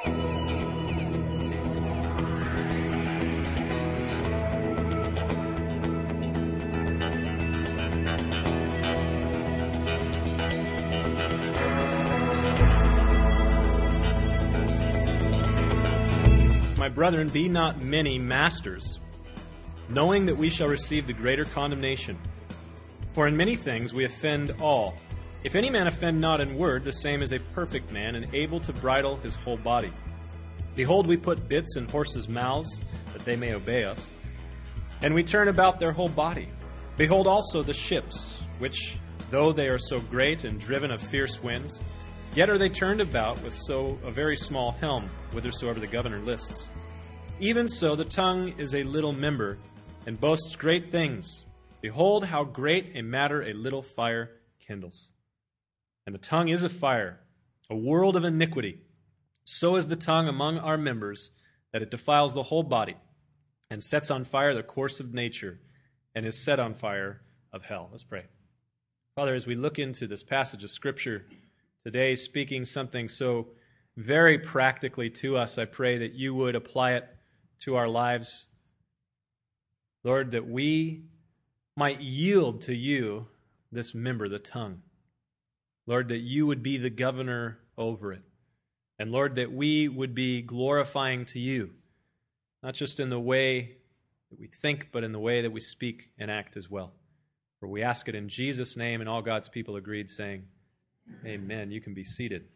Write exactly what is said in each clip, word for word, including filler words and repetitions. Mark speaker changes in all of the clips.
Speaker 1: My brethren, be not many masters, knowing that we shall receive the greater condemnation. For in many things we offend all. If any man offend not in word, the same is a perfect man, and able to bridle his whole body. Behold, we put bits in horses' mouths, that they may obey us, and we turn about their whole body. Behold also the ships, which, though they are so great and driven of fierce winds, yet are they turned about with so a very small helm, whithersoever the governor lists. Even so the tongue is a little member, and boasts great things. Behold how great a matter a little fire kindles. And the tongue is a fire, a world of iniquity. So is the tongue among our members, that it defiles the whole body, and sets on fire the course of nature, and is set on fire of hell. Let's pray. Father, as we look into this passage of Scripture today, speaking something so very practically to us, I pray that you would apply it to our lives. Lord, that we might yield to you this member, the tongue. Lord, that you would be the governor over it. And Lord, that we would be glorifying to you, not just in the way that we think, but in the way that we speak and act as well. For we ask it in Jesus' name, and all God's people agreed, saying, Amen. You can be seated.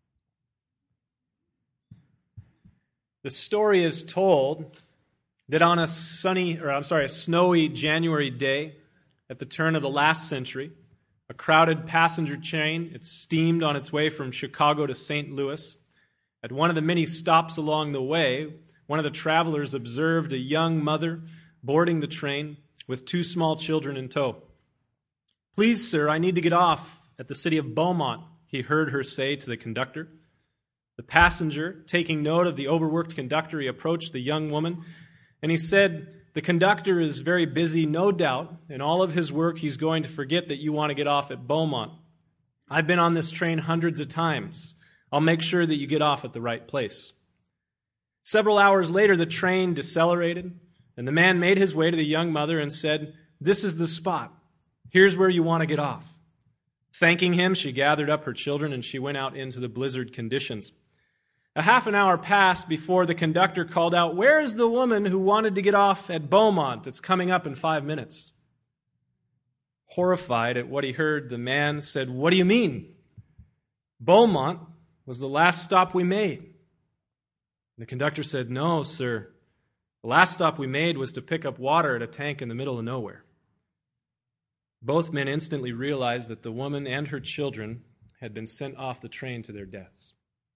Speaker 1: The story is told that on a sunny, or I'm sorry, a snowy January day at the turn of the last century, a crowded passenger train, it steamed on its way from Chicago to Saint Louis. At one of the many stops along the way, one of the travelers observed a young mother boarding the train with two small children in tow. "Please, sir, I need to get off at the city of Beaumont," he heard her say to the conductor. The passenger, taking note of the overworked conductor, he approached the young woman, and he said, "The conductor is very busy, no doubt. In all of his work, he's going to forget that you want to get off at Beaumont. I've been on this train hundreds of times. I'll make sure that you get off at the right place." Several hours later, the train decelerated, and the man made his way to the young mother and said, "This is the spot. Here's where you want to get off." Thanking him, she gathered up her children and she went out into the blizzard conditions. A half an hour passed before the conductor called out, "Where is the woman who wanted to get off at Beaumont? It's coming up in five minutes." Horrified at what he heard, the man said, "What do you mean?" "Beaumont was the last stop we made." The conductor said, "No, sir. The last stop we made was to pick up water at a tank in the middle of nowhere." Both men instantly realized that the woman and her children had been sent off the train to their deaths.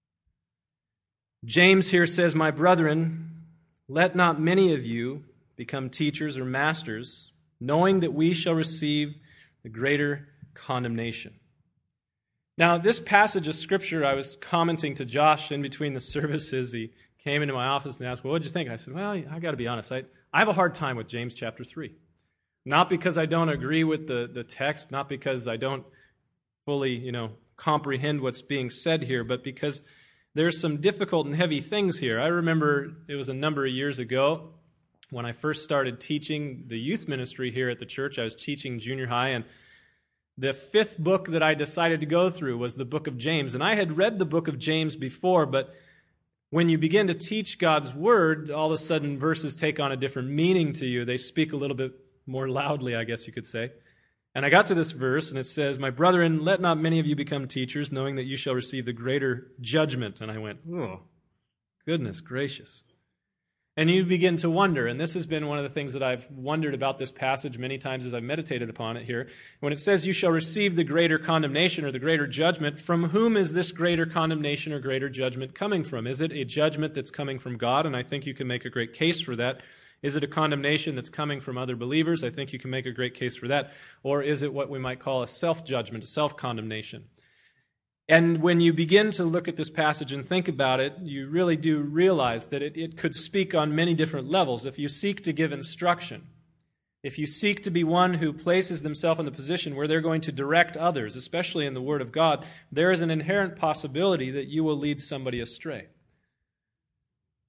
Speaker 1: James here says, "My brethren, let not many of you become teachers or masters, knowing that we shall receive the greater condemnation." Now, this passage of Scripture, I was commenting to Josh in between the services. He came into my office and asked, "Well, what did you think?" I said, "Well, I got to be honest. I, I have a hard time with James chapter three. Not because I don't agree with the, the text, not because I don't fully, you know, comprehend what's being said here, but because there's some difficult and heavy things here. I remember it was a number of years ago when I first started teaching the youth ministry here at the church. I was teaching junior high, and the fifth book that I decided to go through was the book of James. And I had read the book of James before, but when you begin to teach God's word, all of a sudden verses take on a different meaning to you. They speak a little bit more loudly, I guess you could say. And I got to this verse, and it says, "My brethren, let not many of you become teachers, knowing that you shall receive the greater judgment." And I went, oh, goodness gracious. And you begin to wonder, and this has been one of the things that I've wondered about this passage many times as I've meditated upon it here. When it says you shall receive the greater condemnation or the greater judgment, from whom is this greater condemnation or greater judgment coming from? Is it a judgment that's coming from God? And I think you can make a great case for that. Is it a condemnation that's coming from other believers? I think you can make a great case for that. Or is it what we might call a self-judgment, a self-condemnation? And when you begin to look at this passage and think about it, you really do realize that it, it could speak on many different levels. If you seek to give instruction, if you seek to be one who places themselves in the position where they're going to direct others, especially in the Word of God, there is an inherent possibility that you will lead somebody astray.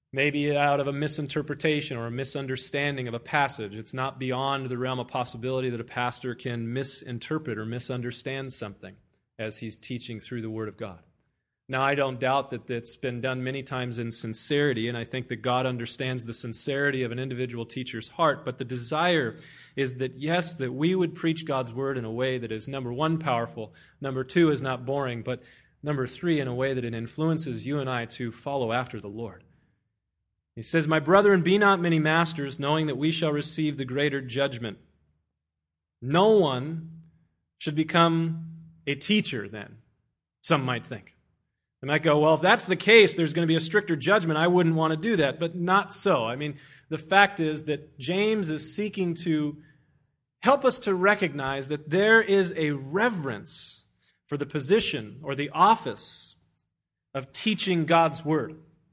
Speaker 1: maybe out of a misinterpretation or a misunderstanding of a passage. It's not beyond the realm of possibility that a pastor can misinterpret or misunderstand something as he's teaching through the Word of God. Now, I don't doubt that it's been done many times in sincerity, and I think that God understands the sincerity of an individual teacher's heart, but the desire is that, yes, that we would preach God's Word in a way that is, number one, powerful, number two, is not boring, but number three, in a way that it influences you and I to follow after the Lord. He says, "My brethren, be not many masters, knowing that we shall receive the greater judgment." No one should become a teacher then, some might think. They might go, well, if that's the case, there's going to be a stricter judgment. I wouldn't want to do that, but not so. I mean, the fact is that James is seeking to help us to recognize that there is a reverence for the position or the office of teaching God's Word.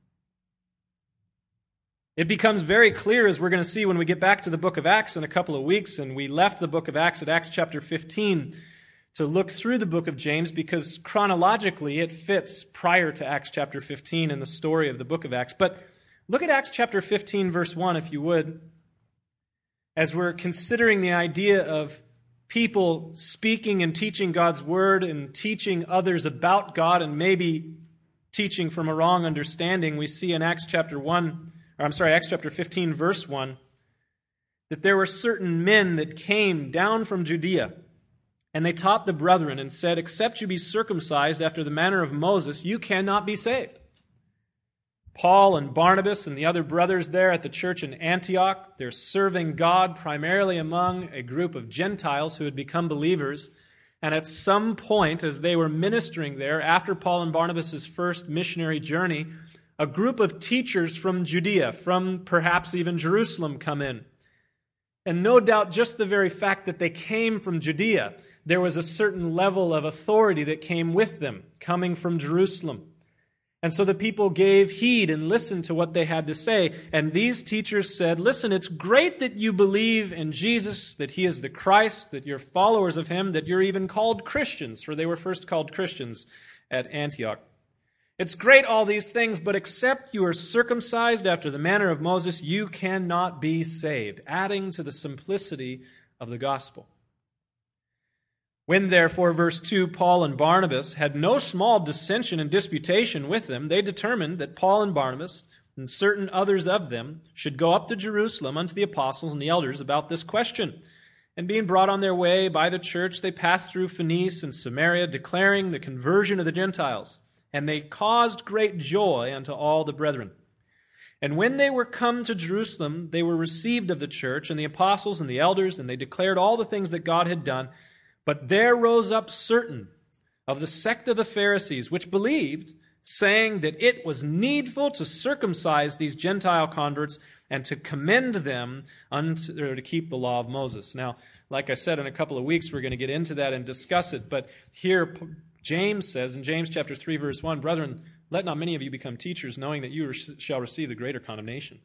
Speaker 1: It becomes very clear, as we're going to see when we get back to the book of Acts in a couple of weeks, and we left the book of Acts at Acts chapter fifteen to look through the book of James, because chronologically it fits prior to Acts chapter fifteen in the story of the book of Acts. But look at Acts chapter fifteen, verse one, if you would, as we're considering the idea of people speaking and teaching God's Word and teaching others about God and maybe teaching from a wrong understanding. We see in Acts chapter one, or I'm sorry, Acts chapter fifteen, verse one, that there were certain men that came down from Judea, and they taught the brethren and said, "Except you be circumcised after the manner of Moses, you cannot be saved." Paul and Barnabas and the other brothers there at the church in Antioch, they're serving God primarily among a group of Gentiles who had become believers. And at some point, as they were ministering there, after Paul and Barnabas' first missionary journey, a group of teachers from Judea, from perhaps even Jerusalem, come in. And no doubt just the very fact that they came from Judea, there was a certain level of authority that came with them, coming from Jerusalem. And so the people gave heed and listened to what they had to say. And these teachers said, listen, it's great that you believe in Jesus, that He is the Christ, that you're followers of Him, that you're even called Christians, for they were first called Christians at Antioch. It's great, all these things, but except you are circumcised after the manner of Moses, you cannot be saved, adding to the simplicity of the gospel. When, therefore, verse two, Paul and Barnabas had no small dissension and disputation with them, they determined that Paul and Barnabas and certain others of them should go up to Jerusalem unto the apostles and the elders about this question. And being brought on their way by the church, they passed through Phoenice and Samaria, declaring the conversion of the Gentiles. And they caused great joy unto all the brethren. And when they were come to Jerusalem, they were received of the church and the apostles and the elders, and they declared all the things that God had done. But there rose up certain of the sect of the Pharisees, which believed, saying that it was needful to circumcise these Gentile converts and to commend them unto, or to keep the law of Moses. Now, like I said, in a couple of weeks, we're going to get into that and discuss it. But here, James says in James chapter three, verse one, "Brethren, let not many of you become teachers, knowing that you shall receive the greater condemnation."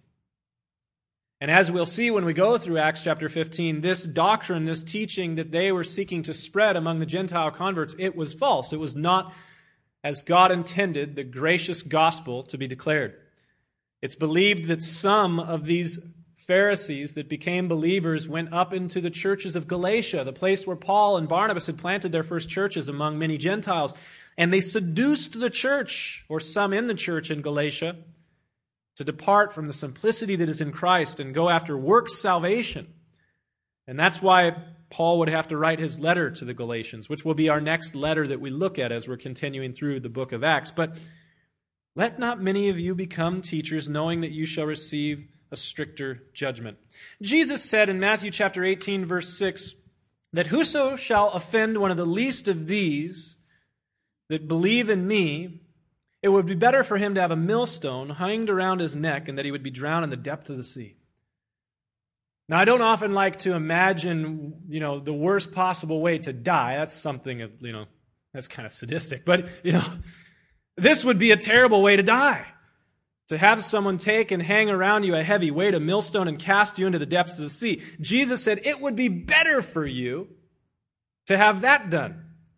Speaker 1: And as we'll see when we go through Acts chapter fifteen, this doctrine, this teaching that they were seeking to spread among the Gentile converts, it was false. It was not, as God intended, the gracious gospel to be declared. It's believed that some of these Pharisees that became believers went up into the churches of Galatia, the place where Paul and Barnabas had planted their first churches among many Gentiles, and they seduced the church, or some in the church in Galatia, to depart from the simplicity that is in Christ and go after works salvation. And that's why Paul would have to write his letter to the Galatians, which will be our next letter that we look at as we're continuing through the book of Acts. But let not many of you become teachers, knowing that you shall receive a stricter judgment. Jesus said in Matthew chapter eighteen, verse six, that whoso shall offend one of the least of these that believe in me, it would be better for him to have a millstone hanged around his neck and that he would be drowned in the depth of the sea. Now, I don't often like to imagine, you know, the worst possible way to die. That's something of, you know, that's kind of sadistic. But, you know, this would be a terrible way to die. To have someone take and hang around you a heavy weight, a millstone, and cast you into the depths of the sea. Jesus said it would be better for you to have that done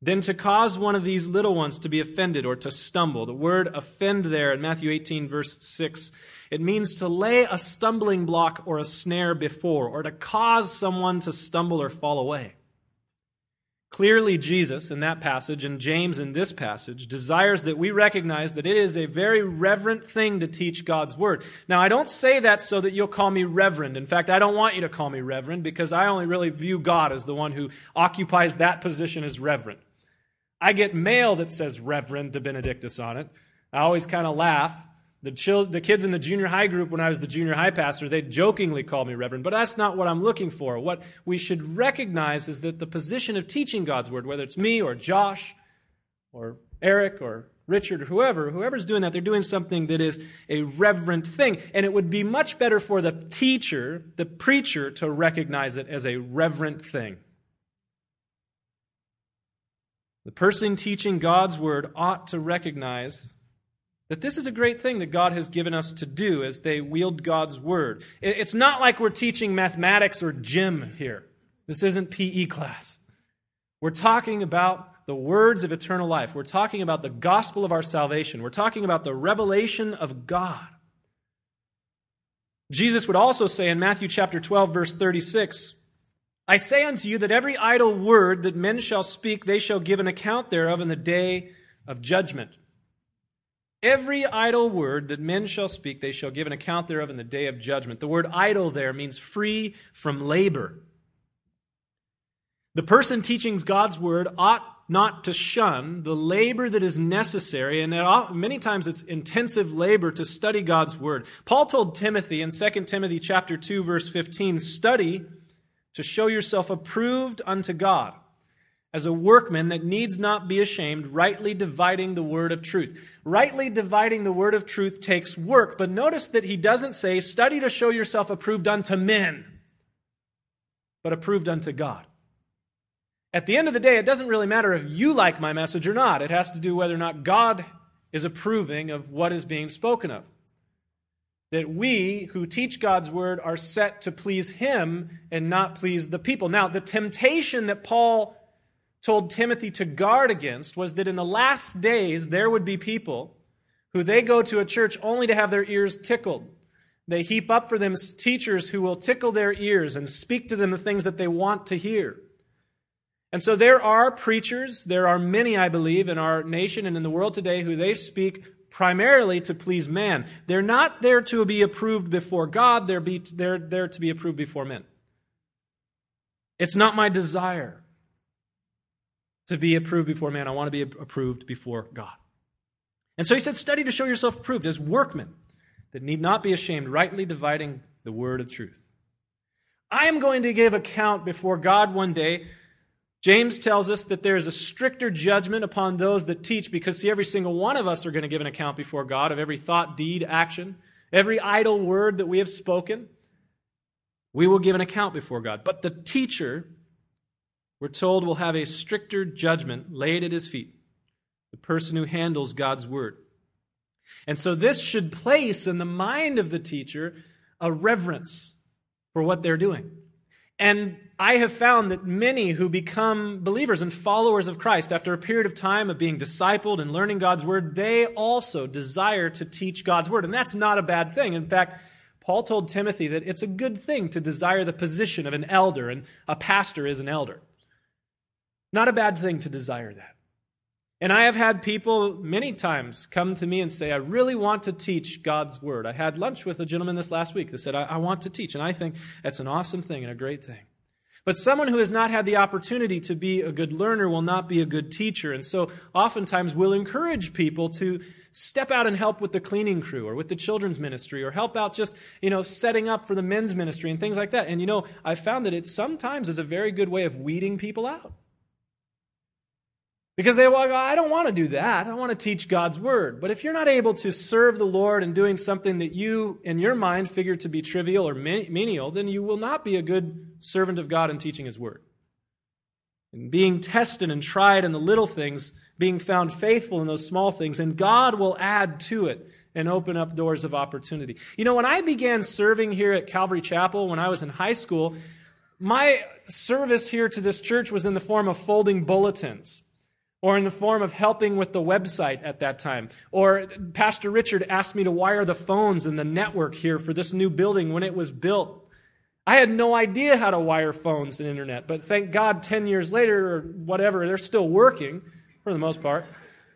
Speaker 1: than to cause one of these little ones to be offended or to stumble. The word offend there in Matthew eighteen, verse six, it means to lay a stumbling block or a snare before, or to cause someone to stumble or fall away. Clearly, Jesus in that passage, and James in this passage, desires that we recognize that it is a very reverent thing to teach God's Word. Now, I don't say that so that you'll call me reverend. In fact, I don't want you to call me reverend, because I only really view God as the one who occupies that position as reverend. I get mail that says Reverend to Benedictus on it. I always kind of laugh. The, chil- the kids in the junior high group, when I was the junior high pastor, they jokingly called me Reverend, but that's not what I'm looking for. What we should recognize is that the position of teaching God's Word, whether it's me or Josh or Eric or Richard or whoever, whoever's doing that, they're doing something that is a reverent thing. And it would be much better for the teacher, the preacher, to recognize it as a reverent thing. The person teaching God's Word ought to recognize that this is a great thing that God has given us to do as they wield God's Word. It's not like we're teaching mathematics or gym here. This isn't P E class. We're talking about the words of eternal life. We're talking about the gospel of our salvation. We're talking about the revelation of God. Jesus would also say in Matthew chapter twelve, verse thirty-six, I say unto you that every idle word that men shall speak, they shall give an account thereof in the day of judgment. Every idle word that men shall speak, they shall give an account thereof in the day of judgment. The word idle there means free from labor. The person teaching God's Word ought not to shun the labor that is necessary, and it ought, many times it's intensive labor to study God's Word. Paul told Timothy in Second Timothy chapter two, verse fifteen, study to show yourself approved unto God, as a workman that needs not be ashamed, rightly dividing the word of truth. Rightly dividing the word of truth takes work, but notice that he doesn't say, study to show yourself approved unto men, but approved unto God. At the end of the day, it doesn't really matter if you like my message or not. It has to do whether or not God is approving of what is being spoken of. That we who teach God's Word are set to please Him and not please the people. Now, the temptation that Paul told Timothy to guard against was that in the last days there would be people who they go to a church only to have their ears tickled. They heap up for them teachers who will tickle their ears and speak to them the things that they want to hear. And so there are preachers, there are many, I believe, in our nation and in the world today who they speak primarily to please man. They're not there to be approved before God, they're, be, they're there to be approved before men. It's not my desire to be approved before man. I want to be approved before God. And so he said, study to show yourself approved as workmen that need not be ashamed, rightly dividing the word of truth. I am going to give account before God one day. James tells us that there is a stricter judgment upon those that teach, because see, every single one of us are going to give an account before God of every thought, deed, action, every idle word that we have spoken. We will give an account before God. But the teacher, we're told, will have a stricter judgment laid at his feet, the person who handles God's Word. And so this should place in the mind of the teacher a reverence for what they're doing. And I have found that many who become believers and followers of Christ after a period of time of being discipled and learning God's Word, they also desire to teach God's Word. And that's not a bad thing. In fact, Paul told Timothy that it's a good thing to desire the position of an elder, and a pastor is an elder. Not a bad thing to desire that. And I have had people many times come to me and say, I really want to teach God's Word. I had lunch with a gentleman this last week that said, I, I want to teach. And I think that's an awesome thing and a great thing. But someone who has not had the opportunity to be a good learner will not be a good teacher. And so oftentimes we'll encourage people to step out and help with the cleaning crew or with the children's ministry, or help out just, you know, setting up for the men's ministry and things like that. And, you know, I found that it sometimes is a very good way of weeding people out. Because they will go, I don't want to do that. I want to teach God's Word. But if you're not able to serve the Lord in doing something that you, in your mind, figure to be trivial or menial, then you will not be a good servant of God in teaching His Word. And being tested and tried in the little things, being found faithful in those small things, and God will add to it and open up doors of opportunity. You know, when I began serving here at Calvary Chapel when I was in high school, my service here to this church was in the form of folding bulletins. or in the form of helping with the website at that time. Or Pastor Richard asked me to wire the phones and the network here for this new building when it was built. I had no idea how to wire phones and internet, but thank God ten years later or whatever, they're still working for the most part.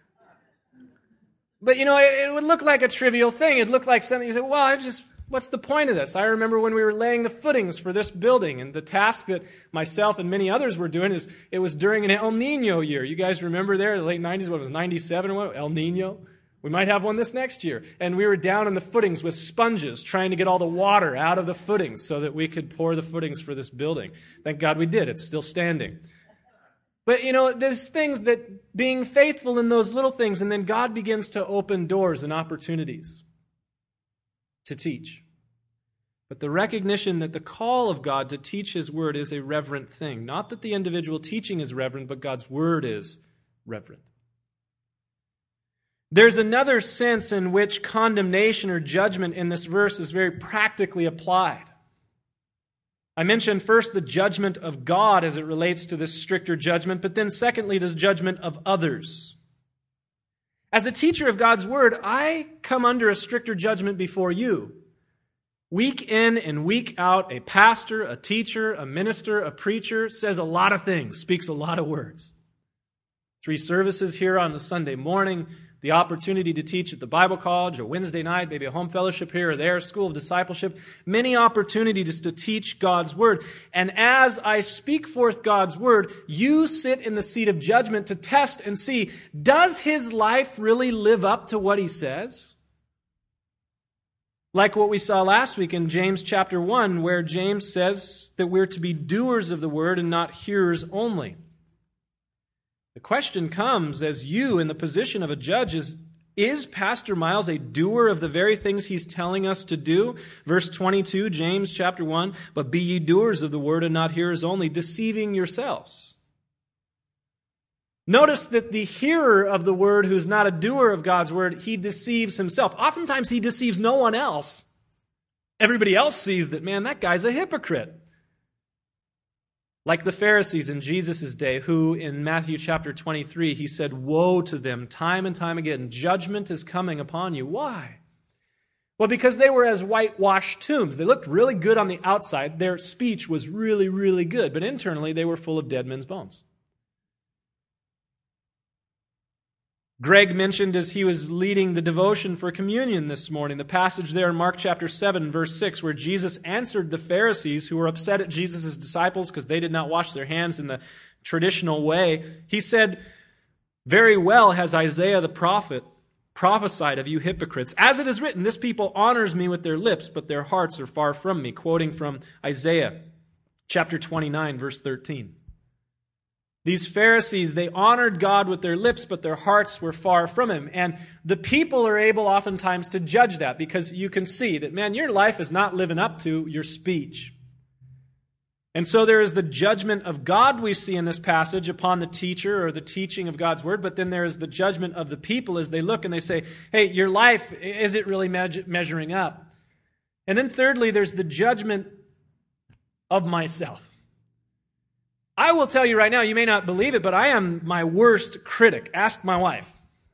Speaker 1: But, you know, it, it would look like a trivial thing. It'd look like something you say, well, I just... what's the point of this? I remember when we were laying the footings for this building, and the task that myself and many others were doing is it was during an El Nino year. You guys remember there, the late nineties, what it was, ninety-seven or what? El Nino? We might have one this next year. And we were down in the footings with sponges trying to get all the water out of the footings so that we could pour the footings for this building. Thank God we did. It's still standing. But, you know, there's things that being faithful in those little things, and then God begins to open doors and opportunities to teach. But the recognition that the call of God to teach His Word is a reverent thing. Not that the individual teaching is reverent, but God's Word is reverent. There's another sense in which condemnation or judgment in this verse is very practically applied. I mentioned first the judgment of God as it relates to this stricter judgment, but then secondly, this judgment of others. As a teacher of God's Word, I come under a stricter judgment before you. Week in and week out, a pastor, a teacher, a minister, a preacher says a lot of things, speaks a lot of words. Three services here on the Sunday morning, the opportunity to teach at the Bible college, a Wednesday night, maybe a home fellowship here or there, school of discipleship, many opportunities to teach God's Word. And as I speak forth God's Word, you sit in the seat of judgment to test and see, does his life really live up to what he says? Like what we saw last week in James chapter one, where James says that we're to be doers of the Word and not hearers only. The question comes as you in the position of a judge is, is Pastor Miles a doer of the very things he's telling us to do? Verse twenty-two, James chapter one, but be ye doers of the word and not hearers only, deceiving yourselves. Notice that the hearer of the word who's not a doer of God's word, he deceives himself. Oftentimes he deceives no one else. Everybody else sees that, man, that guy's a hypocrite. Like the Pharisees in Jesus' day, who in Matthew chapter twenty-three, he said, woe to them time and time again. Judgment is coming upon you. Why? Well, because they were as whitewashed tombs. They looked really good on the outside. Their speech was really, really good. But internally, they were full of dead men's bones. Greg mentioned as he was leading the devotion for communion this morning, the passage there in Mark chapter seven, verse six, where Jesus answered the Pharisees who were upset at Jesus' disciples because they did not wash their hands in the traditional way. He said, very well has Isaiah the prophet prophesied of you hypocrites. As it is written, this people honors me with their lips, but their hearts are far from me. Quoting from Isaiah chapter twenty-nine, verse thirteen. These Pharisees, they honored God with their lips, but their hearts were far from Him. And the people are able oftentimes to judge that because you can see that, man, your life is not living up to your speech. And so there is the judgment of God we see in this passage upon the teacher or the teaching of God's Word, but then there is the judgment of the people as they look and they say, hey, your life, is it really me- measuring up? And then thirdly, there's the judgment of myself. I will tell you right now, you may not believe it, but I am my worst critic. Ask my wife.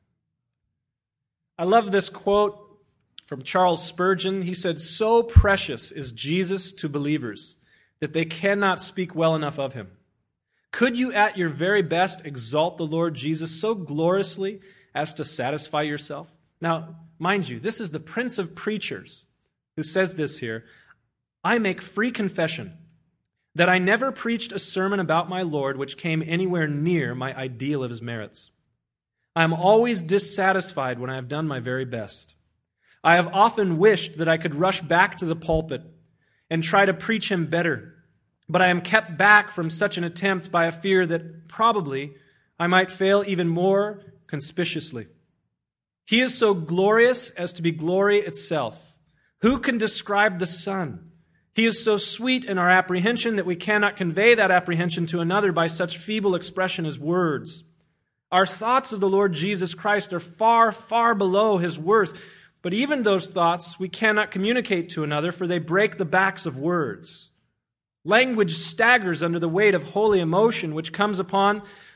Speaker 1: I love this quote from Charles Spurgeon. He said, so precious is Jesus to believers that they cannot speak well enough of Him. Could you at your very best exalt the Lord Jesus so gloriously as to satisfy yourself? Now, mind you, this is the Prince of Preachers who says this here. I make free confession that I never preached a sermon about my Lord which came anywhere near my ideal of His merits. I am always dissatisfied when I have done my very best. I have often wished that I could rush back to the pulpit and try to preach Him better, but I am kept back from such an attempt by a fear that probably I might fail even more conspicuously. He is so glorious as to be glory itself. Who can describe the Son? He is so sweet in our apprehension that we cannot convey that apprehension to another by such feeble expression as words. Our thoughts of the Lord Jesus Christ are far, far below His worth, but even those thoughts we cannot communicate to another, for they break the backs of words. Language staggers under the weight of holy emotion, which comes upon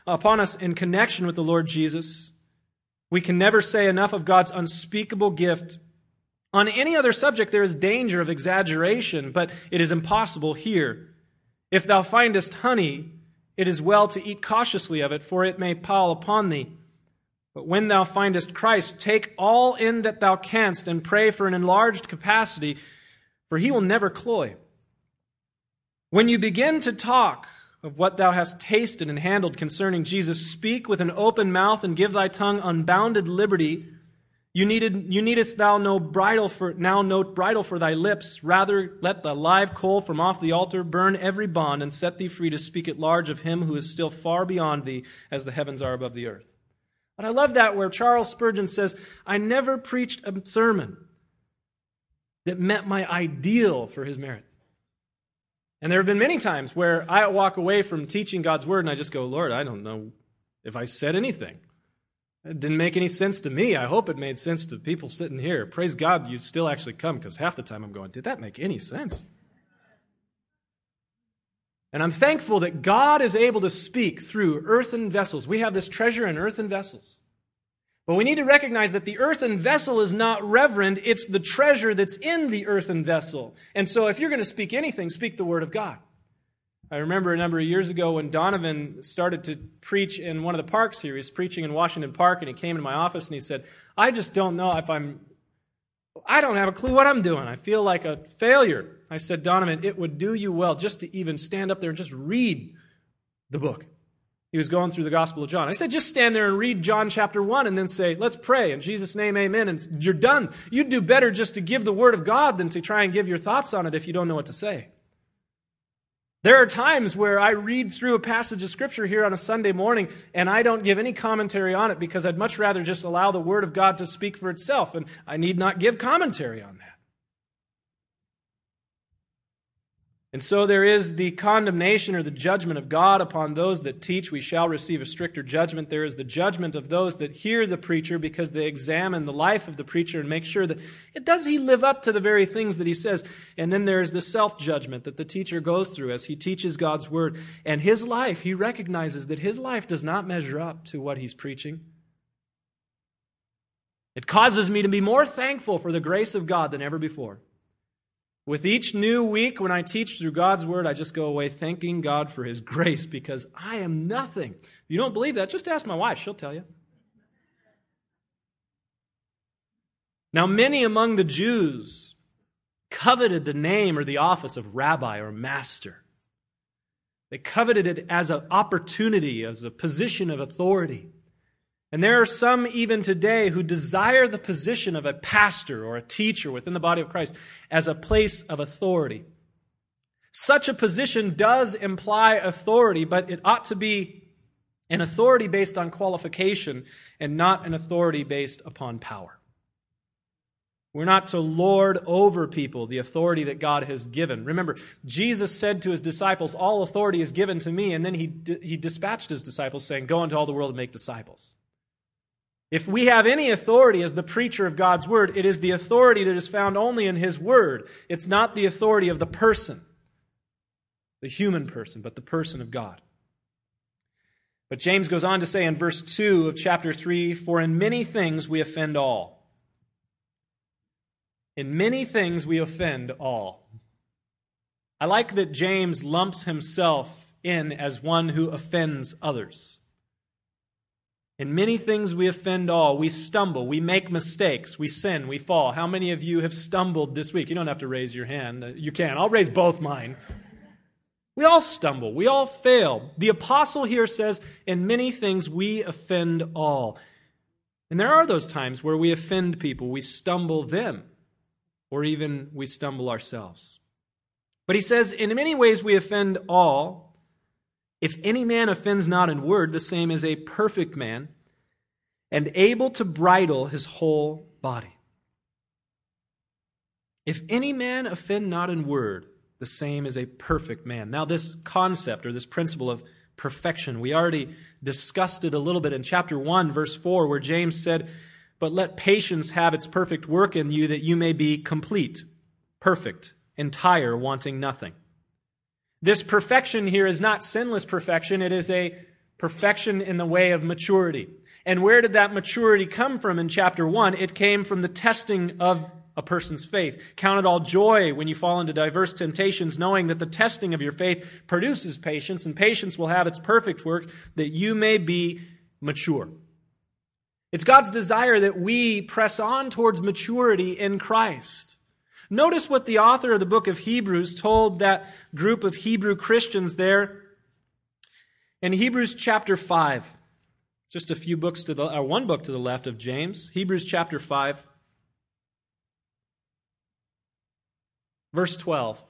Speaker 1: upon us in connection with the Lord Jesus. We can never say enough of God's unspeakable gift. On any other subject there is danger of exaggeration, but it is impossible here. If thou findest honey, it is well to eat cautiously of it, for it may pall upon thee. But when thou findest Christ, take all in that thou canst, and pray for an enlarged capacity, for he will never cloy. When you begin to talk of what thou hast tasted and handled concerning Jesus, speak with an open mouth and give thy tongue unbounded liberty. You needed, you needest thou no bridle for, now no bridle for thy lips. Rather, let the live coal from off the altar burn every bond, and set thee free to speak at large of him who is still far beyond thee, as the heavens are above the earth. But I love that where Charles Spurgeon says, I never preached a sermon that met my ideal for his merit. And there have been many times where I walk away from teaching God's word and I just go, Lord, I don't know if I said anything. It didn't make any sense to me. I hope it made sense to people sitting here. Praise God you still actually come, because half the time I'm going, did that make any sense? And I'm thankful that God is able to speak through earthen vessels. We have this treasure in earthen vessels. But we need to recognize that the earthen vessel is not reverend. It's the treasure that's in the earthen vessel. And so if you're going to speak anything, speak the word of God. I remember a number of years ago when Donovan started to preach in one of the parks here. He was preaching in Washington Park, and he came to my office and he said, I just don't know if I'm, I don't have a clue what I'm doing. I feel like a failure. I said, Donovan, it would do you well just to even stand up there and just read the book. He was going through the Gospel of John. I said, just stand there and read John chapter one and then say, let's pray. In Jesus' name, amen. And you're done. You'd do better just to give the word of God than to try and give your thoughts on it if you don't know what to say. There are times where I read through a passage of Scripture here on a Sunday morning and I don't give any commentary on it because I'd much rather just allow the Word of God to speak for itself, and I need not give commentary on that. And so there is the condemnation or the judgment of God upon those that teach. We shall receive a stricter judgment. There is the judgment of those that hear the preacher because they examine the life of the preacher and make sure that, it, does he live up to the very things that he says? And then there is the self-judgment that the teacher goes through as he teaches God's word. And his life, he recognizes that his life does not measure up to what he's preaching. It causes me to be more thankful for the grace of God than ever before. With each new week when I teach through God's word, I just go away thanking God for his grace because I am nothing. If you don't believe that, just ask my wife. She'll tell you. Now, many among the Jews coveted the name or the office of rabbi or master. They coveted it as an opportunity, as a position of authority. And there are some even today who desire the position of a pastor or a teacher within the body of Christ as a place of authority. Such a position does imply authority, but it ought to be an authority based on qualification and not an authority based upon power. We're not to lord over people the authority that God has given. Remember, Jesus said to his disciples, all authority is given to me, and then he, he dispatched his disciples saying, go into all the world and make disciples. If we have any authority as the preacher of God's word, it is the authority that is found only in his word. It's not the authority of the person, the human person, but the person of God. But James goes on to say in verse two of chapter three, for in many things we offend all. In many things we offend all. I like that James lumps himself in as one who offends others. In many things we offend all. We stumble. We make mistakes. We sin. We fall. How many of you have stumbled this week? You don't have to raise your hand. You can. I'll raise both mine. We all stumble. We all fail. The apostle here says, in many things we offend all. And there are those times where we offend people. We stumble them. Or even we stumble ourselves. But he says, in many ways we offend all. If any man offends not in word, the same is a perfect man, and able to bridle his whole body. If any man offend not in word, the same is a perfect man. Now this concept or this principle of perfection, we already discussed it a little bit in chapter one, verse four, where James said, but let patience have its perfect work in you, that you may be complete, perfect, entire, wanting nothing. This perfection here is not sinless perfection. It is a Perfection in the way of maturity. And where did that maturity come from in chapter one? It came from the testing of a person's faith. Count it all joy when you fall into diverse temptations, knowing that the testing of your faith produces patience, and patience will have its perfect work, that you may be mature. It's God's desire that we press on towards maturity in Christ. Notice what the author of the book of Hebrews told that group of Hebrew Christians there in Hebrews chapter five. Just a few books to the, or one book to the left of James. Hebrews chapter five. Verse twelve.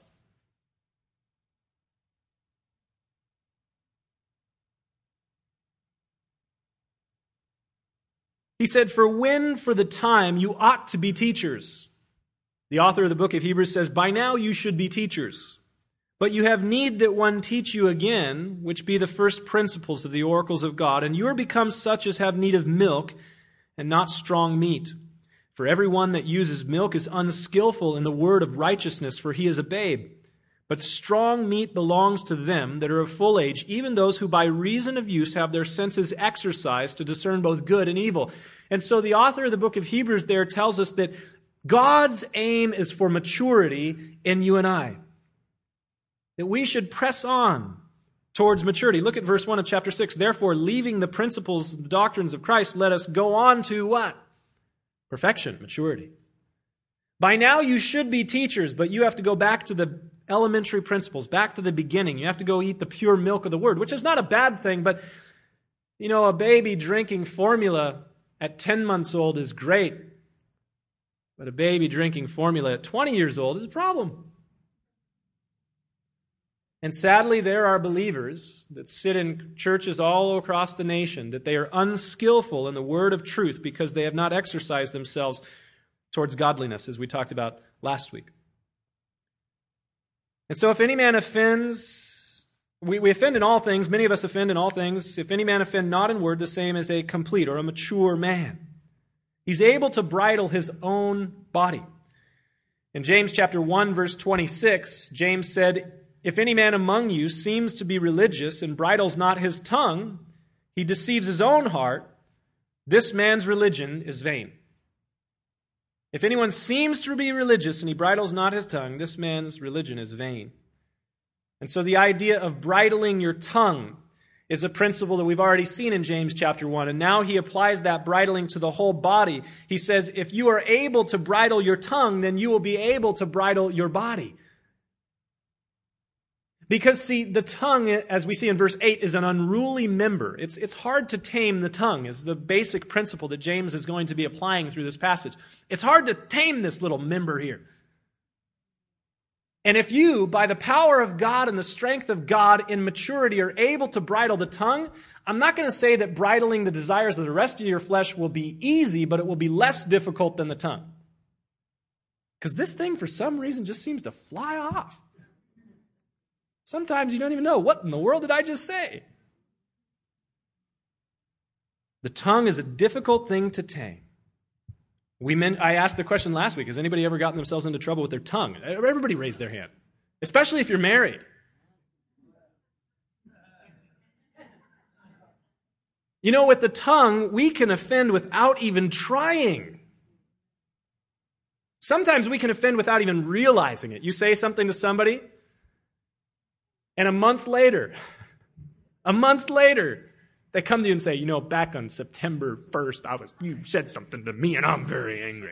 Speaker 1: He said, "For when for the time you ought to be teachers." The author of the book of Hebrews says, "By now you should be teachers. But you have need that one teach you again, which be the first principles of the oracles of God, and you are become such as have need of milk and not strong meat. For everyone that uses milk is unskillful in the word of righteousness, for he is a babe. But strong meat belongs to them that are of full age, even those who by reason of use have their senses exercised to discern both good and evil." And so the author of the book of Hebrews there tells us that God's aim is for maturity in you and I. That we should press on towards maturity. Look at verse one of chapter six. "Therefore, leaving the principles, the doctrines of Christ, let us go on to" what? Perfection, maturity. "By now you should be teachers, but you have to go back to the elementary principles, back to the beginning. You have to go eat the pure milk of the word," which is not a bad thing, but, you know, a baby drinking formula at ten months old is great, but a baby drinking formula at twenty years old is a problem. And sadly, there are believers that sit in churches all across the nation that they are unskillful in the word of truth because they have not exercised themselves towards godliness, as we talked about last week. And so if any man offends, we, we offend in all things, many of us offend in all things. If any man offend not in word, the same as a complete or a mature man. He's able to bridle his own body. In James chapter one, verse twenty-six, James said, "If any man among you seems to be religious and bridles not his tongue, he deceives his own heart. This man's religion is vain." If anyone seems to be religious and he bridles not his tongue, this man's religion is vain. And so the idea of bridling your tongue is a principle that we've already seen in James chapter one. And now he applies that bridling to the whole body. He says, if you are able to bridle your tongue, then you will be able to bridle your body. Because, see, the tongue, as we see in verse eight, is an unruly member. It's, it's hard to tame the tongue, is the basic principle that James is going to be applying through this passage. It's hard to tame this little member here. And if you, by the power of God and the strength of God in maturity, are able to bridle the tongue, I'm not going to say that bridling the desires of the rest of your flesh will be easy, but it will be less difficult than the tongue. Because this thing, for some reason, just seems to fly off. Sometimes you don't even know, what in the world did I just say? The tongue is a difficult thing to tame. We meant, I asked the question last week, has anybody ever gotten themselves into trouble with their tongue? Everybody raised their hand, especially if you're married. You know, with the tongue, we can offend without even trying. Sometimes we can offend without even realizing it. You say something to somebody, and a month later, a month later, they come to you and say, you know, back on September first, I was you said something to me and I'm very angry.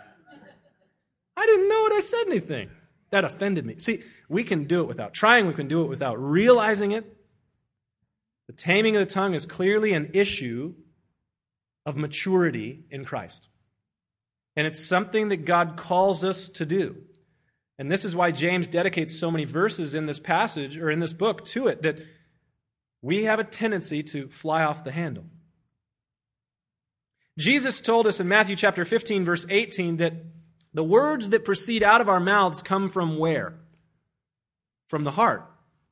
Speaker 1: I didn't know it. I said anything. That offended me. See, we can do it without trying. We can do it without realizing it. The taming of the tongue is clearly an issue of maturity in Christ. And it's something that God calls us to do. And this is why James dedicates so many verses in this passage or in this book to it, that we have a tendency to fly off the handle. Jesus told us in Matthew chapter fifteen, verse eighteen, that the words that proceed out of our mouths come from where? From the heart.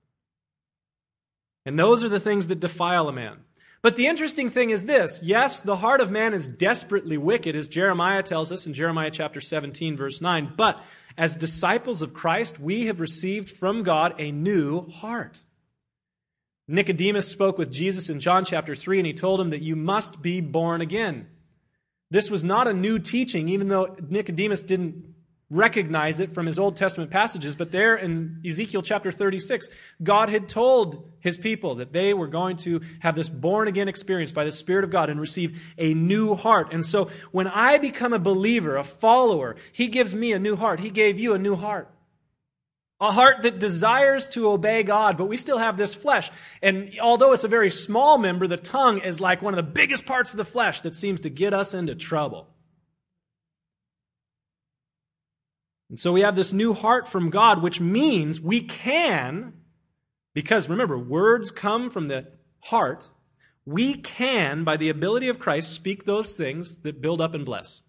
Speaker 1: And those are the things that defile a man. But the interesting thing is this. Yes, the heart of man is desperately wicked, as Jeremiah tells us in Jeremiah chapter seventeen, verse nine. But as disciples of Christ, we have received from God a new heart. Nicodemus spoke with Jesus in John chapter three, and he told him that you must be born again. This was not a new teaching, even though Nicodemus didn't recognize it from his Old Testament passages. But there in Ezekiel chapter thirty-six, God had told his people that they were going to have this born-again experience by the Spirit of God and receive a new heart. And so when I become a believer, a follower, He gives me a new heart. He gave you a new heart. A heart that desires to obey God, but we still have this flesh. And although it's a very small member, the tongue is like one of the biggest parts of the flesh that seems to get us into trouble. And so we have this new heart from God, which means we can, because remember, words come from the heart, we can, by the ability of Christ, speak those things that build up and bless.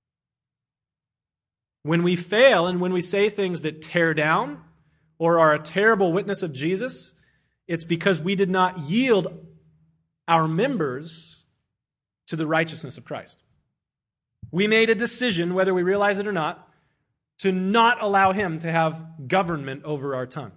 Speaker 1: When we fail and when we say things that tear down or are a terrible witness of Jesus, it's because we did not yield our members to the righteousness of Christ. We made a decision, whether we realize it or not, to not allow Him to have government over our tongue.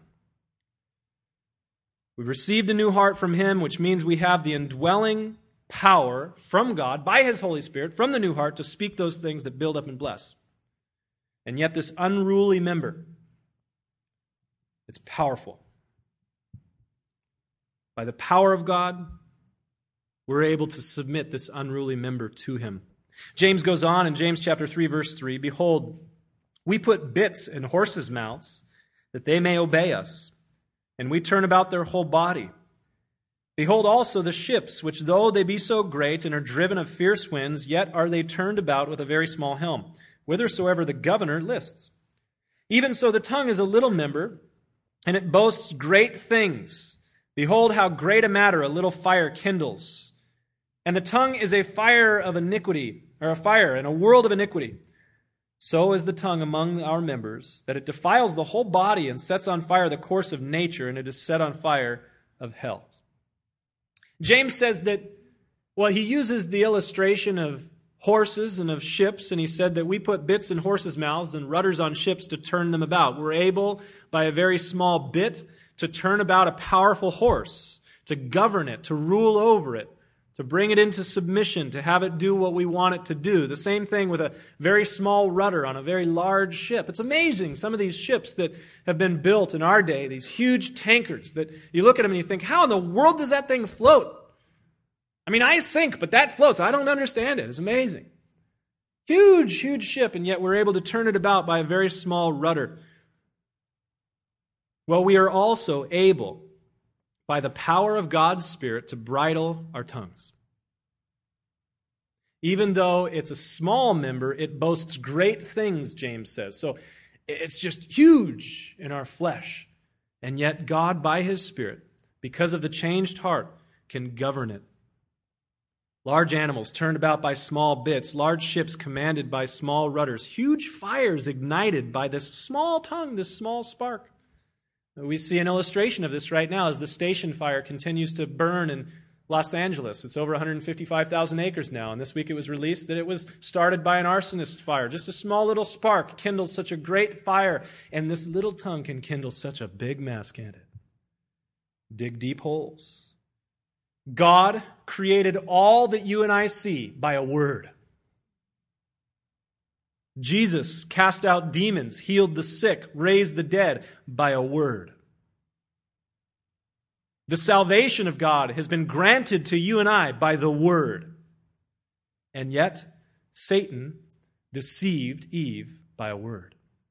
Speaker 1: We received a new heart from Him, which means we have the indwelling power from God, by His Holy Spirit, from the new heart, to speak those things that build up and bless. And yet this unruly member, it's powerful. By the power of God, we're able to submit this unruly member to Him. James goes on in James chapter three, verse three, "Behold, we put bits in horses' mouths that they may obey us, and we turn about their whole body. Behold also the ships, which though they be so great and are driven of fierce winds, yet are they turned about with a very small helm, whithersoever the governor lists. Even so the tongue is a little member, and it boasts great things. Behold how great a matter a little fire kindles. And the tongue is a fire of iniquity, or a fire in a world of iniquity. So is the tongue among our members, that it defiles the whole body and sets on fire the course of nature, and it is set on fire of hell." James says that, well, he uses the illustration of horses and of ships, and he said that we put bits in horses' mouths and rudders on ships to turn them about. We're able, by a very small bit, to turn about a powerful horse, to govern it, to rule over it, to bring it into submission, to have it do what we want it to do. The same thing with a very small rudder on a very large ship. It's amazing, some of these ships that have been built in our day, these huge tankers, that you look at them and you think, how in the world does that thing float? I mean, I sink, but that floats. I don't understand it. It's amazing. Huge, huge ship, and yet we're able to turn it about by a very small rudder. Well, we are also able, by the power of God's Spirit, to bridle our tongues. Even though it's a small member, it boasts great things, James says. So it's just huge in our flesh. And yet God, by His Spirit, because of the changed heart, can govern it. Large animals turned about by small bits, large ships commanded by small rudders, huge fires ignited by this small tongue, this small spark. We see an illustration of this right now as the station fire continues to burn in Los Angeles. It's over one hundred fifty-five thousand acres now, and this week it was released that it was started by an arsonist fire. Just a small little spark kindles such a great fire, and this little tongue can kindle such a big mess, can't it? Dig deep holes. God created all that you and I see by a word. Jesus cast out demons, healed the sick, raised the dead by a word. The salvation of God has been granted to you and I by the word. And yet, Satan deceived Eve by a word.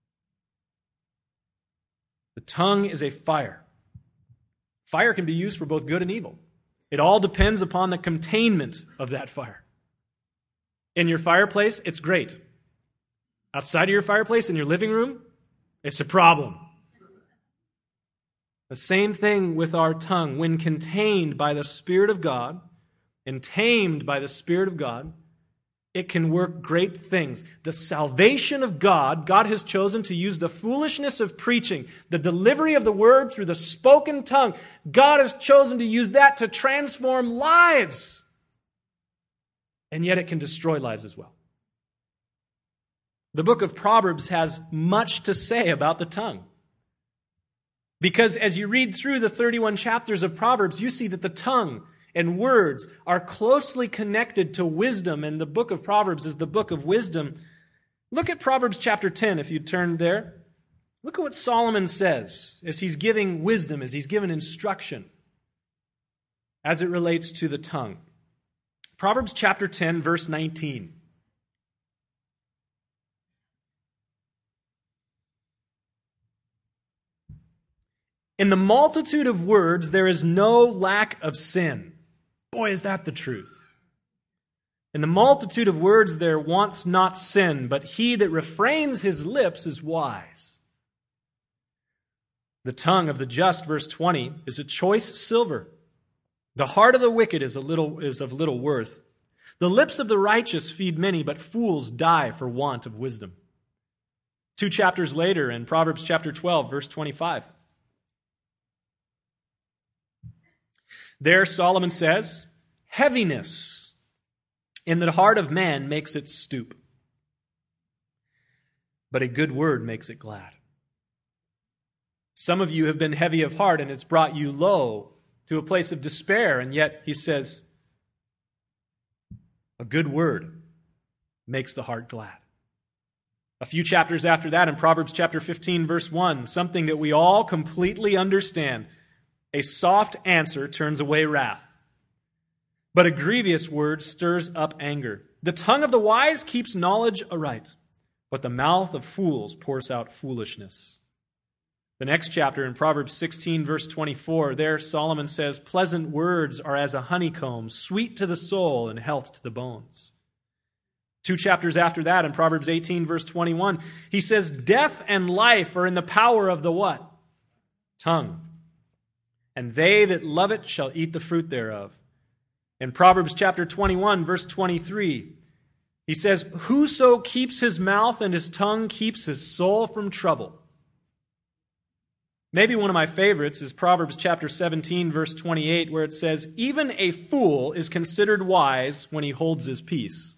Speaker 1: The tongue is a fire. Fire can be used for both good and evil. It all depends upon the containment of that fire. In your fireplace, it's great. Outside of your fireplace, in your living room, it's a problem. The same thing with our tongue. When contained by the Spirit of God and tamed by the Spirit of God, it can work great things. The salvation of God, God has chosen to use the foolishness of preaching, the delivery of the word through the spoken tongue. God has chosen to use that to transform lives. And yet it can destroy lives as well. The book of Proverbs has much to say about the tongue. Because as you read through the thirty-one chapters of Proverbs, you see that the tongue and words are closely connected to wisdom, and the book of Proverbs is the book of wisdom. Look at Proverbs chapter ten, if you turn there. Look at what Solomon says as he's giving wisdom, as he's giving instruction, as it relates to the tongue. Proverbs chapter ten, verse nineteen. In the multitude of words, there is no lack of sin. Boy, is that the truth. In the multitude of words, there wants not sin, but he that refrains his lips is wise. The tongue of the just, verse twenty, is a choice silver. The heart of the wicked is a little is of little worth. The lips of the righteous feed many, but fools die for want of wisdom. Two chapters later, in Proverbs chapter twelve, verse twenty-five. There Solomon says, heaviness in the heart of man makes it stoop, but a good word makes it glad. Some of you have been heavy of heart, and it's brought you low to a place of despair, and yet he says, a good word makes the heart glad. A few chapters after that, in Proverbs chapter fifteen, verse one, something that we all completely understand. A soft answer turns away wrath, but a grievous word stirs up anger. The tongue of the wise keeps knowledge aright, but the mouth of fools pours out foolishness. The next chapter in Proverbs sixteen, verse twenty-four, there Solomon says, pleasant words are as a honeycomb, sweet to the soul and health to the bones. Two chapters after that, in Proverbs eighteen, verse twenty-one, he says, death and life are in the power of the what? Tongue. And they that love it shall eat the fruit thereof. In Proverbs chapter twenty-one, verse twenty-three, he says, whoso keeps his mouth and his tongue keeps his soul from trouble. Maybe one of my favorites is Proverbs chapter seventeen, verse twenty-eight, where it says, even a fool is considered wise when he holds his peace.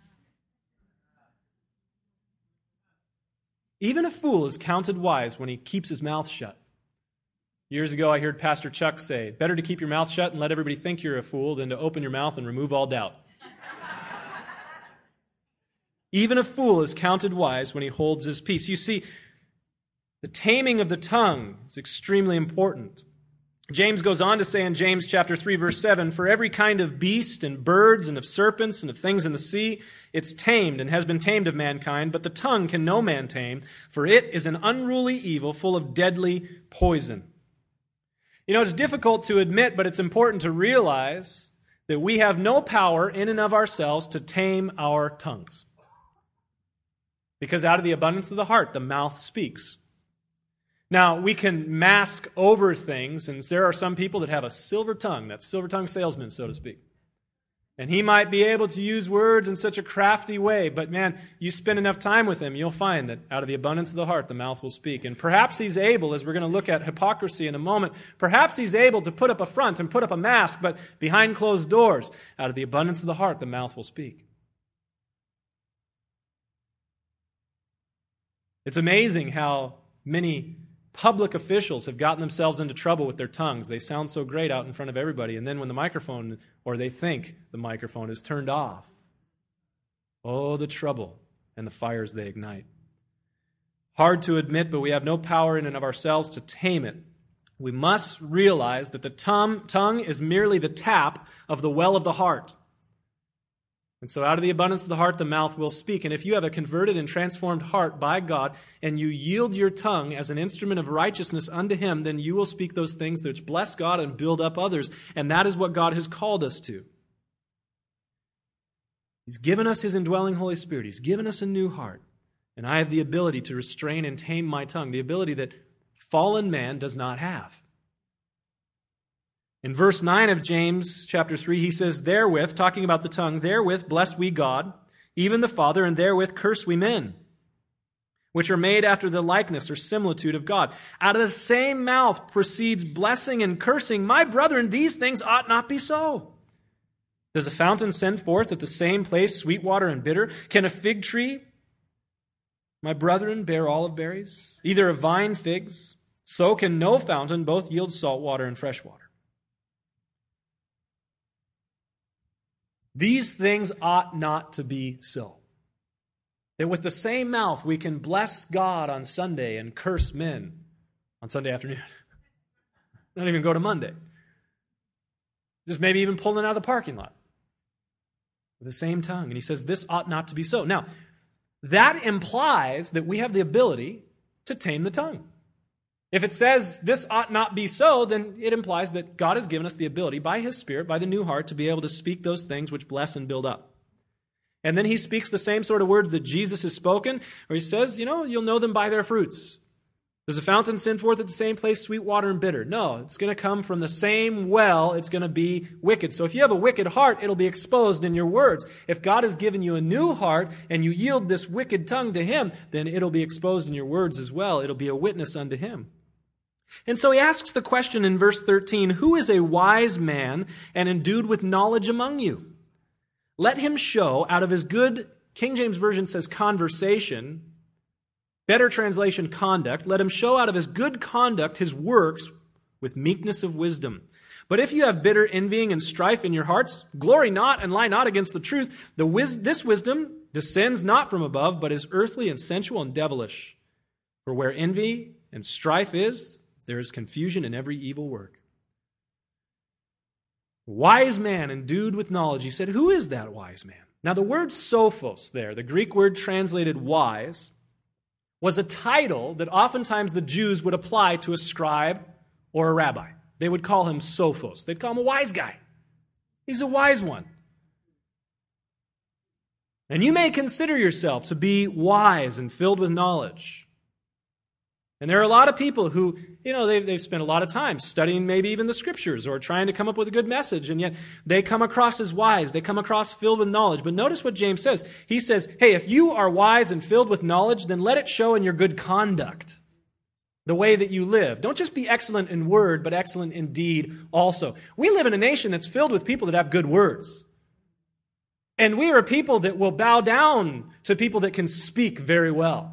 Speaker 1: Even a fool is counted wise when he keeps his mouth shut. Years ago, I heard Pastor Chuck say, better to keep your mouth shut and let everybody think you're a fool than to open your mouth and remove all doubt. Even a fool is counted wise when he holds his peace. You see, the taming of the tongue is extremely important. James goes on to say in James chapter three, verse seven, for every kind of beast and birds and of serpents and of things in the sea, it's tamed and has been tamed of mankind, but the tongue can no man tame, for it is an unruly evil full of deadly poison. You know, it's difficult to admit, but it's important to realize that we have no power in and of ourselves to tame our tongues. Because out of the abundance of the heart, the mouth speaks. Now, we can mask over things, and there are some people that have a silver tongue, that silver tongue salesman, so to speak. And he might be able to use words in such a crafty way, but man, you spend enough time with him, you'll find that out of the abundance of the heart, the mouth will speak. And perhaps he's able, as we're going to look at hypocrisy in a moment, perhaps he's able to put up a front and put up a mask, but behind closed doors, out of the abundance of the heart, the mouth will speak. It's amazing how many public officials have gotten themselves into trouble with their tongues. They sound so great out in front of everybody, and then when the microphone, or they think the microphone is turned off, oh, the trouble and the fires they ignite. Hard to admit, but we have no power in and of ourselves to tame it. We must realize that the tongue is merely the tap of the well of the heart. And so out of the abundance of the heart, the mouth will speak. And if you have a converted and transformed heart by God, and you yield your tongue as an instrument of righteousness unto Him, then you will speak those things which bless God and build up others. And that is what God has called us to. He's given us His indwelling Holy Spirit. He's given us a new heart. And I have the ability to restrain and tame my tongue, the ability that fallen man does not have. In verse nine of James chapter three, he says, therewith, talking about the tongue, therewith bless we God, even the Father, and therewith curse we men, which are made after the likeness or similitude of God. Out of the same mouth proceeds blessing and cursing. My brethren, these things ought not be so. Does a fountain send forth at the same place sweet water and bitter? Can a fig tree, my brethren, bear olive berries? Either a vine figs? So can no fountain both yield salt water and fresh water. These things ought not to be so. That with the same mouth we can bless God on Sunday and curse men on Sunday afternoon. Not even go to Monday. Just maybe even pulling out of the parking lot with the same tongue. And he says this ought not to be so. Now, that implies that we have the ability to tame the tongue. If it says this ought not be so, then it implies that God has given us the ability by His Spirit, by the new heart, to be able to speak those things which bless and build up. And then He speaks the same sort of words that Jesus has spoken, where He says, you know, you'll know them by their fruits. Does a fountain send forth at the same place sweet water and bitter? No, it's going to come from the same well. It's going to be wicked. So if you have a wicked heart, it'll be exposed in your words. If God has given you a new heart and you yield this wicked tongue to Him, then it'll be exposed in your words as well. It'll be a witness unto Him. And so he asks the question in verse thirteen, who is a wise man and endued with knowledge among you? Let him show out of his good, King James Version says conversation, better translation, conduct. Let him show out of his good conduct his works with meekness of wisdom. But if you have bitter envying and strife in your hearts, glory not and lie not against the truth. The wis- this wisdom descends not from above, but is earthly and sensual and devilish. For where envy and strife is, there is confusion in every evil work. Wise man endued with knowledge. He said, who is that wise man? Now the word sophos there, the Greek word translated wise, was a title that oftentimes the Jews would apply to a scribe or a rabbi. They would call him sophos. They'd call him a wise guy. He's a wise one. And you may consider yourself to be wise and filled with knowledge. And there are a lot of people who, you know, they've, they've spent a lot of time studying maybe even the Scriptures or trying to come up with a good message, and yet they come across as wise. They come across filled with knowledge. But notice what James says. He says, hey, if you are wise and filled with knowledge, then let it show in your good conduct, the way that you live. Don't just be excellent in word, but excellent in deed also. We live in a nation that's filled with people that have good words. And we are a people that will bow down to people that can speak very well.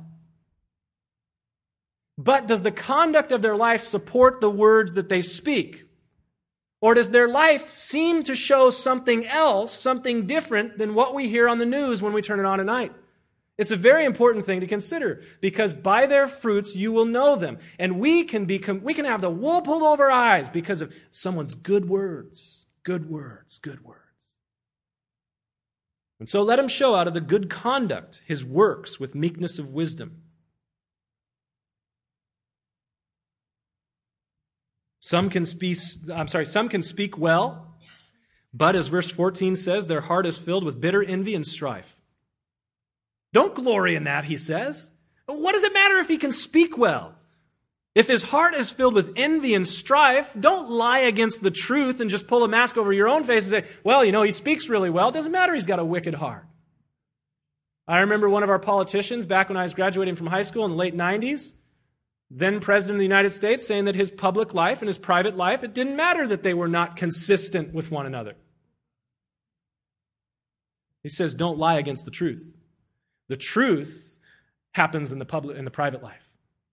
Speaker 1: But does the conduct of their life support the words that they speak? Or does their life seem to show something else, something different than what we hear on the news when we turn it on at night? It's a very important thing to consider, because by their fruits you will know them. And we can become, we can have the wool pulled over our eyes because of someone's good words, good words, good words. And so let him show out of the good conduct his works with meekness of wisdom. Some can speak, I'm sorry, some can speak well, but as verse fourteen says, their heart is filled with bitter envy and strife. Don't glory in that, he says. What does it matter if he can speak well? If his heart is filled with envy and strife, don't lie against the truth and just pull a mask over your own face and say, well, you know, he speaks really well. It doesn't matter, he's got a wicked heart. I remember one of our politicians back when I was graduating from high school in the late nineties, then President of the United States, saying that his public life and his private life, it didn't matter that they were not consistent with one another. He says, don't lie against the truth. The truth happens in the public, in the private life.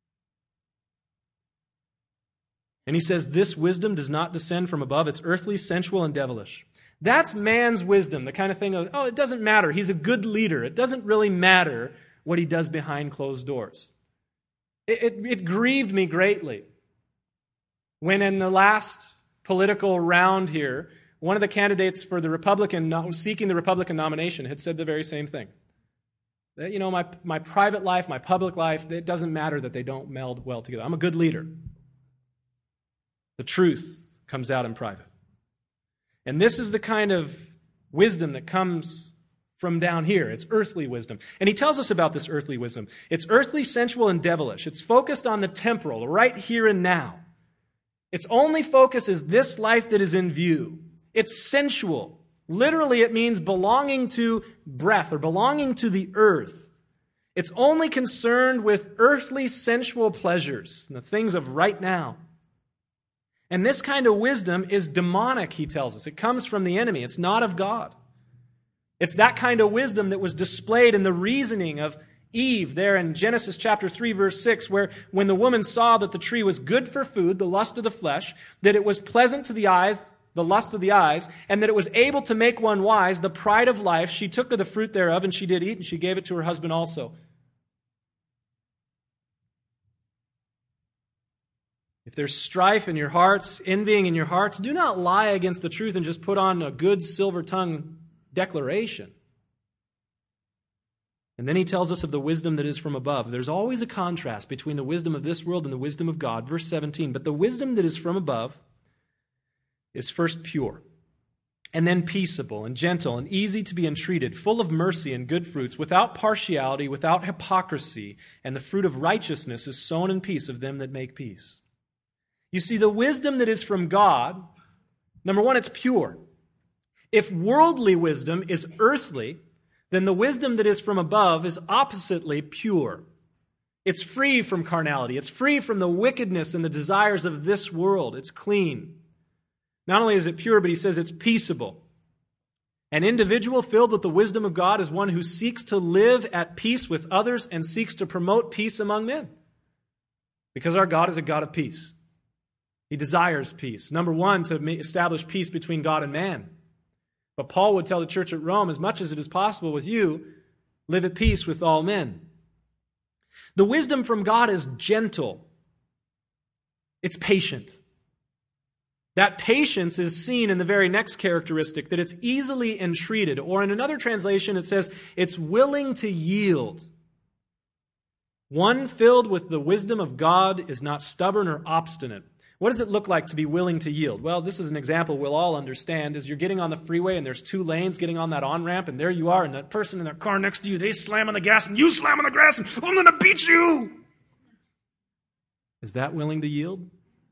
Speaker 1: And he says, this wisdom does not descend from above. It's earthly, sensual, and devilish. That's man's wisdom, the kind of thing of, oh, it doesn't matter. He's a good leader. It doesn't really matter what he does behind closed doors. It, it, it grieved me greatly when in the last political round here, one of the candidates for the Republican, seeking the Republican nomination, had said the very same thing. That, you know, my, my private life, my public life, it doesn't matter that they don't meld well together. I'm a good leader. The truth comes out in private. And this is the kind of wisdom that comes from down here. It's earthly wisdom. And he tells us about this earthly wisdom. It's earthly, sensual, and devilish. It's focused on the temporal, right here and now. Its only focus is this life that is in view. It's sensual. Literally, it means belonging to breath or belonging to the earth. It's only concerned with earthly, sensual pleasures, the things of right now. And this kind of wisdom is demonic, he tells us. It comes from the enemy. It's not of God. It's that kind of wisdom that was displayed in the reasoning of Eve, there in Genesis chapter three, verse six, where when the woman saw that the tree was good for food, the lust of the flesh, that it was pleasant to the eyes, the lust of the eyes, and that it was able to make one wise, the pride of life, she took of the fruit thereof, and she did eat, and she gave it to her husband also. If there's strife in your hearts, envying in your hearts, do not lie against the truth and just put on a good silver-tongued declaration. And then he tells us of the wisdom that is from above. There's always a contrast between the wisdom of this world and the wisdom of God. Verse seventeen, but the wisdom that is from above is first pure, and then peaceable and gentle and easy to be entreated, full of mercy and good fruits, without partiality, without hypocrisy, and the fruit of righteousness is sown in peace of them that make peace. You see, the wisdom that is from God, number one, it's pure. If worldly wisdom is earthly, then the wisdom that is from above is oppositely pure. It's free from carnality. It's free from the wickedness and the desires of this world. It's clean. Not only is it pure, but he says it's peaceable. An individual filled with the wisdom of God is one who seeks to live at peace with others and seeks to promote peace among men. Because our God is a God of peace. He desires peace. Number one, to establish peace between God and man. But Paul would tell the church at Rome, as much as it is possible with you, live at peace with all men. The wisdom from God is gentle. It's patient. That patience is seen in the very next characteristic, that it's easily entreated. Or in another translation, it says it's willing to yield. One filled with the wisdom of God is not stubborn or obstinate. What does it look like to be willing to yield? Well, this is an example we'll all understand. As you're getting on the freeway and there's two lanes getting on that on-ramp, and there you are, and that person in their car next to you, they slam on the gas and you slam on the gas, and I'm going to beat you. Is that willing to yield?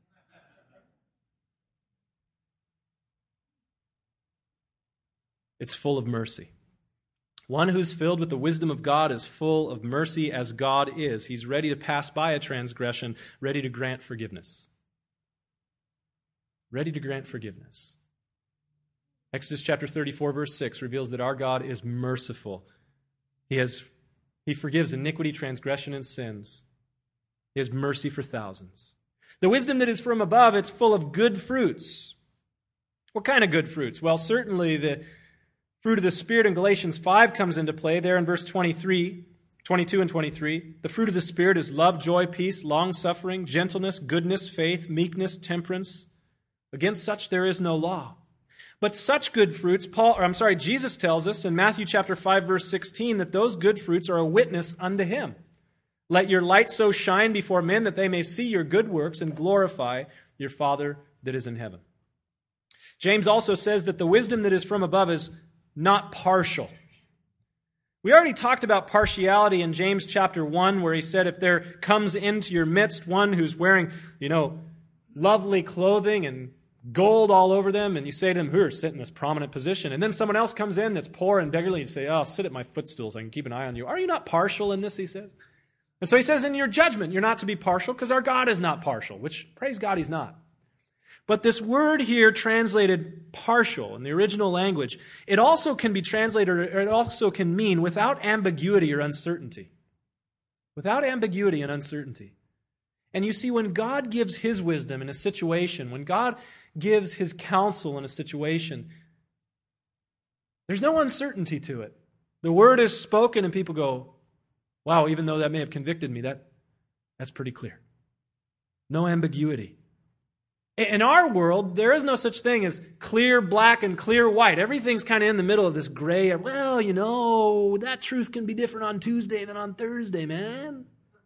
Speaker 1: It's full of mercy. One who's filled with the wisdom of God is full of mercy as God is. He's ready to pass by a transgression, ready to grant forgiveness. Ready to grant forgiveness. Exodus chapter thirty-four, verse six reveals that our God is merciful. He has, He forgives iniquity, transgression, and sins. He has mercy for thousands. The wisdom that is from above, it's full of good fruits. What kind of good fruits? Well, certainly the fruit of the Spirit in Galatians five comes into play there in verse twenty-three, twenty-two and twenty-three. The fruit of the Spirit is love, joy, peace, long-suffering, gentleness, goodness, faith, meekness, temperance. Against such there is no law. But such good fruits, Paul, or I'm sorry, Jesus tells us in Matthew chapter five, verse sixteen, that those good fruits are a witness unto him. Let your light so shine before men that they may see your good works and glorify your Father that is in heaven. James also says that the wisdom that is from above is not partial. We already talked about partiality in James chapter one, where he said, if there comes into your midst one who's wearing, you know, lovely clothing and gold all over them, and you say to them, who are sitting in this prominent position, and then someone else comes in that's poor and beggarly, and you say, oh, sit at my footstool so I can keep an eye on you. Are you not partial in this, he says? And so he says, in your judgment, you're not to be partial, because our God is not partial, which, praise God, he's not. But this word here, translated partial in the original language, it also can be translated, or it also can mean without ambiguity or uncertainty. Without ambiguity and uncertainty. And you see, when God gives his wisdom in a situation, when God gives his counsel in a situation, there's no uncertainty to it. The word is spoken and people go, wow, even though that may have convicted me, that, that's pretty clear. No ambiguity. In our world, there is no such thing as clear black and clear white. Everything's kind of in the middle of this gray. Well, you know, that truth can be different on Tuesday than on Thursday, man.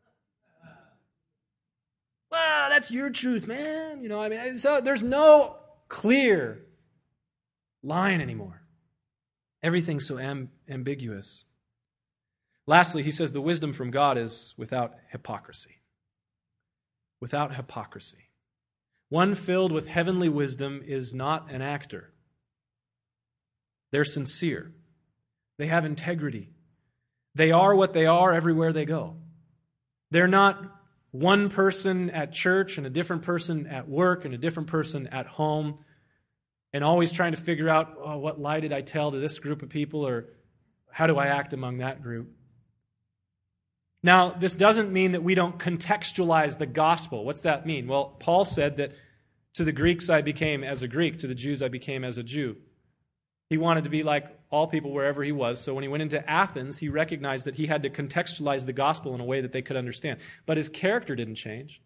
Speaker 1: Well, that's your truth, man. You know, I mean, so there's no clear line anymore. Everything's so amb- ambiguous. Lastly, he says the wisdom from God is without hypocrisy. Without hypocrisy. One filled with heavenly wisdom is not an actor. They're sincere. They have integrity. They are what they are everywhere they go. They're not one person at church and a different person at work and a different person at home, and always trying to figure out, oh, what lie did I tell to this group of people, or how do I act among that group? Now, this doesn't mean that we don't contextualize the gospel. What's that mean? Well, Paul said that to the Greeks I became as a Greek, to the Jews I became as a Jew. He wanted to be like all people wherever he was, so when he went into Athens, he recognized that he had to contextualize the gospel in a way that they could understand. But his character didn't change.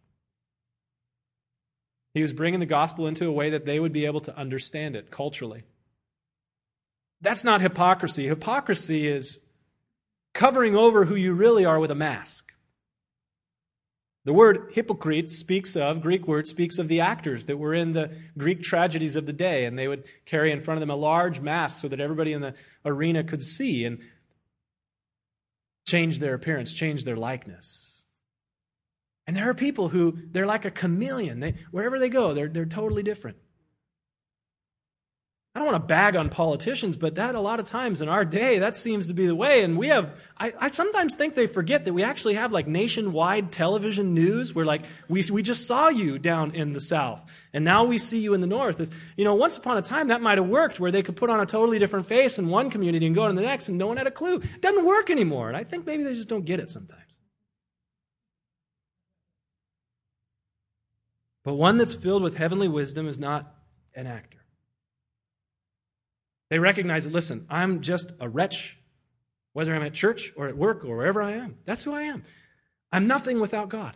Speaker 1: He was bringing the gospel into a way that they would be able to understand it culturally. That's not hypocrisy. Hypocrisy is covering over who you really are with a mask. The word hypocrite speaks of, Greek word speaks of the actors that were in the Greek tragedies of the day, and they would carry in front of them a large mask so that everybody in the arena could see and change their appearance, change their likeness. And there are people who, they're like a chameleon. They, wherever they go, they're, they're totally different. I don't want to bag on politicians, but that a lot of times in our day, that seems to be the way. And we have, I, I sometimes think they forget that we actually have like nationwide television news where like, we, we just saw you down in the South, and now we see you in the North. It's, you know, once upon a time that might have worked where they could put on a totally different face in one community and go to the next and no one had a clue. It doesn't work anymore. And I think maybe they just don't get it sometimes. But one that's filled with heavenly wisdom is not an actor. They recognize that, listen, I'm just a wretch, whether I'm at church or at work or wherever I am. That's who I am. I'm nothing without God.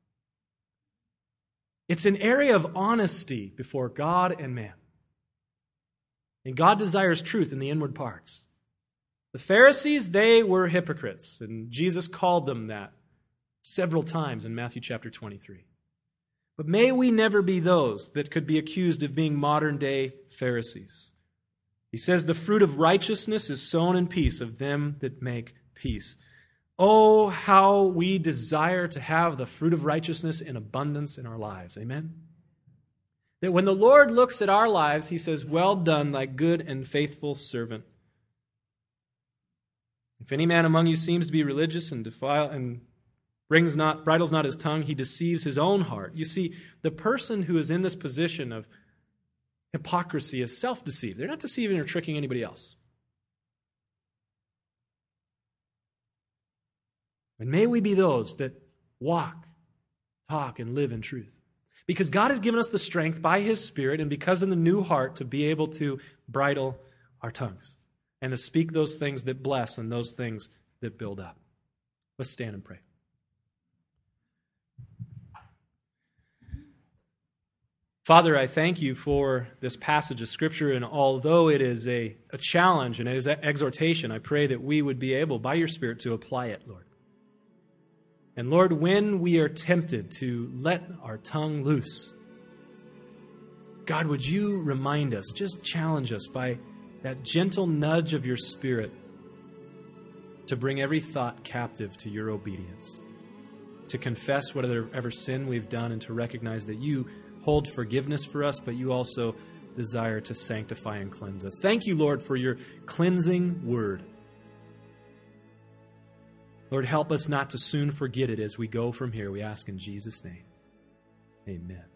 Speaker 1: It's an area of honesty before God and man. And God desires truth in the inward parts. The Pharisees, they were hypocrites, and Jesus called them that several times in Matthew chapter twenty-three. But may we never be those that could be accused of being modern-day Pharisees. He says the fruit of righteousness is sown in peace of them that make peace. Oh, how we desire to have the fruit of righteousness in abundance in our lives. Amen? That when the Lord looks at our lives, he says, well done, thy good and faithful servant. If any man among you seems to be religious and defile and brings not, bridles not his tongue, he deceives his own heart. You see, the person who is in this position of hypocrisy is self-deceived. They're not deceiving or tricking anybody else. And may we be those that walk, talk, and live in truth. Because God has given us the strength by his Spirit and because of the new heart to be able to bridle our tongues and to speak those things that bless and those things that build up. Let's stand and pray. Father, I thank you for this passage of Scripture, and although it is a, a challenge and it is an exhortation, I pray that we would be able, by your Spirit, to apply it, Lord. And Lord, when we are tempted to let our tongue loose, God, would you remind us, just challenge us by that gentle nudge of your Spirit to bring every thought captive to your obedience, to confess whatever sin we've done, and to recognize that you hold forgiveness for us, but you also desire to sanctify and cleanse us. Thank you, Lord, for your cleansing word. Lord, help us not to soon forget it as we go from here. We ask in Jesus' name. Amen.